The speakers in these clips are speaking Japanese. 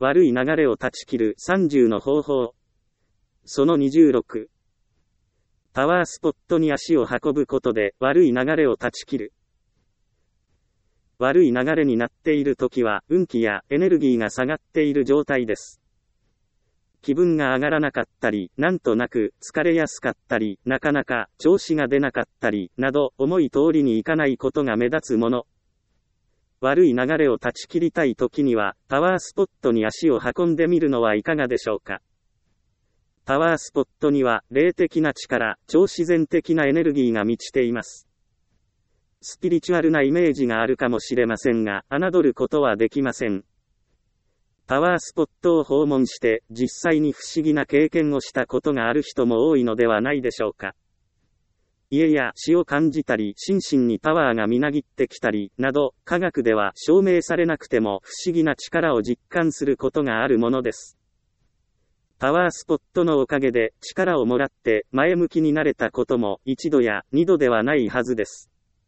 悪い流れを断ち切る30の方法。その26。パワースポットに足を運ぶことで悪い流れを断ち切る。悪い流れになっているときは運気やエネルギーが下がっている状態です。気分が上がらなかったり、なんとなく疲れやすかったり、なかなか調子が出なかったり、など思い通りにいかないことが目立つもの。悪い流れを断ち切りたいときには、パワースポットに足を運んでみるのはいかがでしょうか。パワースポットには霊的な力、超自然的なエネルギーが満ちています。スピリチュアルなイメージがあるかもしれませんが、侮ることはできません。パワースポットを訪問して、実際に不思議な経験をしたことがある人も多いのではないでしょうか。家や死を感じたり、心身にパワーがみなぎってきたり、など、科学では証明されなくても不思議な力を実感することがあるものです。パワースポットのおかげで力をもらって前向きになれたことも一度や二度ではないはずです。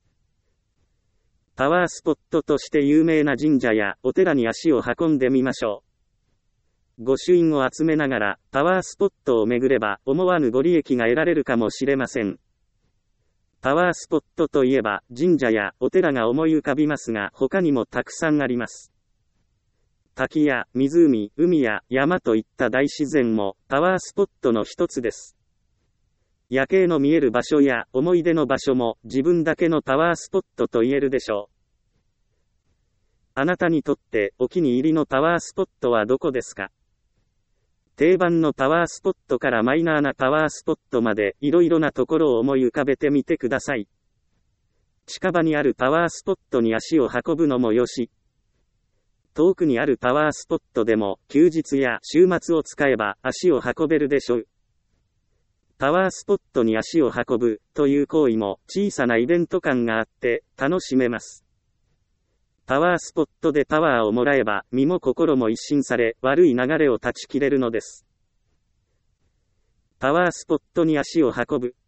パワースポットとして有名な神社やお寺に足を運んでみましょう。御朱印を集めながらパワースポットを巡れば思わぬご利益が得られるかもしれません。パワースポットといえば神社やお寺が思い浮かびますが他にもたくさんあります。滝や湖、海や山といった大自然もパワースポットの一つです。夜景の見える場所や思い出の場所も自分だけのパワースポットと言えるでしょう。あなたにとってお気に入りのパワースポットはどこですか？定番のパワースポットからマイナーなパワースポットまでいろいろなところを思い浮かべてみてください。近場にあるパワースポットに足を運ぶのもよし、遠くにあるパワースポットでも休日や週末を使えば足を運べるでしょう。パワースポットに足を運ぶという行為も小さなイベント感があって楽しめます。パワースポットでパワーをもらえば身も心も一新され悪い流れを断ち切れるのです。パワースポットに足を運ぶ。